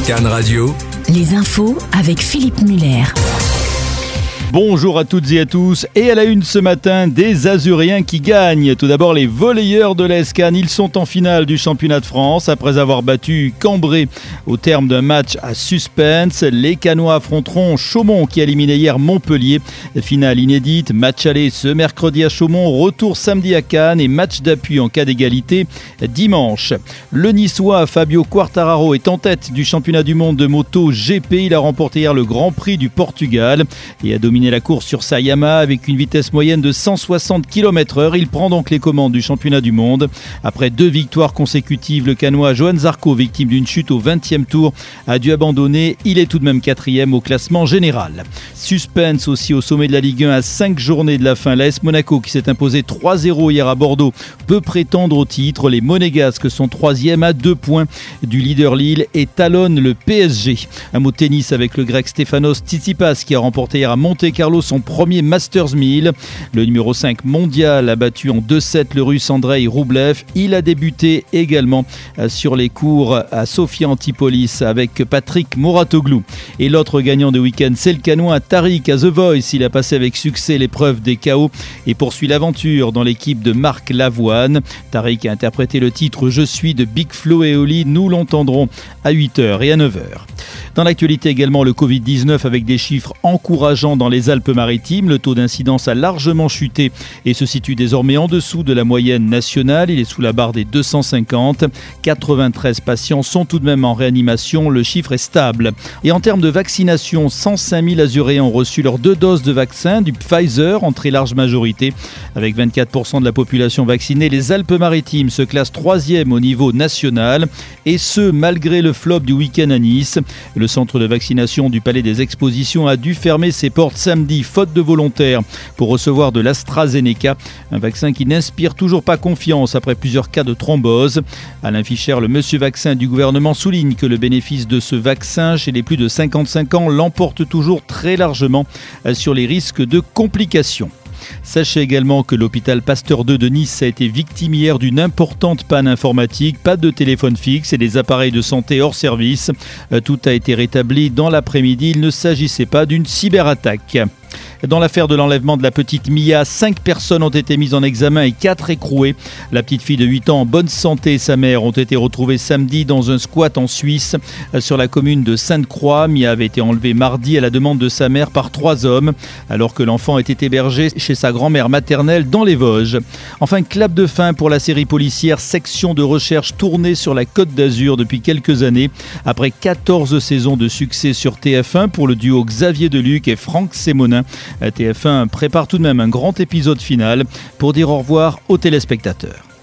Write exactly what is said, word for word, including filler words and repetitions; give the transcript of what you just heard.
Cannes Radio. Les infos avec Philippe Muller. Bonjour à toutes et à tous, et à la une ce matin, des Azuriens qui gagnent. Tout d'abord les volleyeurs de l'A S Cannes, ils sont en finale du championnat de France. Après avoir battu Cambrai au terme d'un match à suspense, les Cannois affronteront Chaumont qui a éliminé hier Montpellier. Finale inédite, match aller ce mercredi à Chaumont, retour samedi à Cannes et match d'appui en cas d'égalité dimanche. Le Niçois Fabio Quartararo est en tête du championnat du monde de moto G P. Il a remporté hier le Grand Prix du Portugal et a dominé la course sur sa Yamaha avec une vitesse moyenne de cent soixante kilomètres heure. Il prend donc les commandes du championnat du monde. Après deux victoires consécutives, le Cannois Johan Zarco, victime d'une chute au vingtième tour, a dû abandonner. Il est tout de même quatrième au classement général. Suspense aussi au sommet de la Ligue un à cinq journées de la fin. L'A S Monaco, qui s'est imposé trois zéro hier à Bordeaux, peut prétendre au titre. Les Monégasques sont troisième à deux points du leader Lille et talonnent le P S G. Un mot tennis avec le grec Stefanos Tsitsipas qui a remporté hier à Monte Carlo son premier Masters mille. Le numéro cinq mondial a battu en deux sept le russe Andrei Roublev. Il a débuté également sur les cours à Sofia Antipolis avec Patrick Mouratoglou. Et l'autre gagnant de week-end, c'est le Cannois Tariq à The Voice. Il a passé avec succès l'épreuve des K O et poursuit l'aventure dans l'équipe de Marc Lavoine. Tariq a interprété le titre « Je suis » de Big Flo et Oli. Nous l'entendrons à huit heures et à neuf heures. Dans l'actualité également, le covid dix-neuf avec des chiffres encourageants dans les Alpes-Maritimes. Le taux d'incidence a largement chuté et se situe désormais en dessous de la moyenne nationale. Il est sous la barre des deux cent cinquante. quatre-vingt-treize patients sont tout de même en réanimation. Le chiffre est stable. Et en termes de vaccination, cent cinq mille Azuréens ont reçu leurs deux doses de vaccin du Pfizer en très large majorité. Avec vingt-quatre pour cent de la population vaccinée, les Alpes-Maritimes se classent troisième au niveau national. Et ce, malgré le flop du week-end à Nice. Le centre de vaccination du Palais des Expositions a dû fermer ses portes samedi, faute de volontaires, pour recevoir de l'AstraZeneca, un vaccin qui n'inspire toujours pas confiance après plusieurs cas de thrombose. Alain Fischer, le monsieur vaccin du gouvernement, souligne que le bénéfice de ce vaccin chez les plus de cinquante-cinq ans l'emporte toujours très largement sur les risques de complications. Sachez également que l'hôpital Pasteur deux de Nice a été victime hier d'une importante panne informatique, pas de téléphone fixe et des appareils de santé hors service. Tout a été rétabli dans l'après-midi, il ne s'agissait pas d'une cyberattaque. Dans l'affaire de l'enlèvement de la petite Mia, cinq personnes ont été mises en examen et quatre écrouées. La petite fille de huit ans en bonne santé et sa mère ont été retrouvées samedi dans un squat en Suisse sur la commune de Sainte-Croix. Mia avait été enlevée mardi à la demande de sa mère par trois hommes alors que l'enfant était hébergé chez sa grand-mère maternelle dans les Vosges. Enfin, clap de fin pour la série policière Section de recherche tournée sur la Côte d'Azur depuis quelques années. Après quatorze saisons de succès sur T F un pour le duo Xavier Deluc et Franck Sémonin, T F un prépare tout de même un grand épisode final pour dire au revoir aux téléspectateurs.